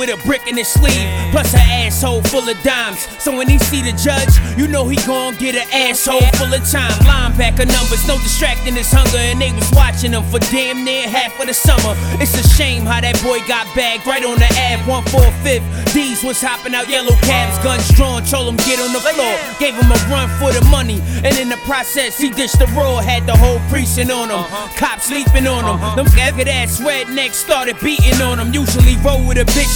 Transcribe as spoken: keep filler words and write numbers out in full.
with a brick in his sleeve, plus an asshole full of dimes. So when he see the judge, you know he gon' get an asshole full of time. Linebacker numbers, no distracting his hunger, and they was watching him for damn near half of the summer. It's a shame how that boy got bagged right on the Ave, one forty-fifth. D's was hopping out yellow cabs, guns drawn, told him get on the floor, gave him a run for the money, and in the process he dished the raw, had the whole precinct on him. Cops sleeping on him. Them faggot ass rednecks started beating on him. Usually roll with a bitch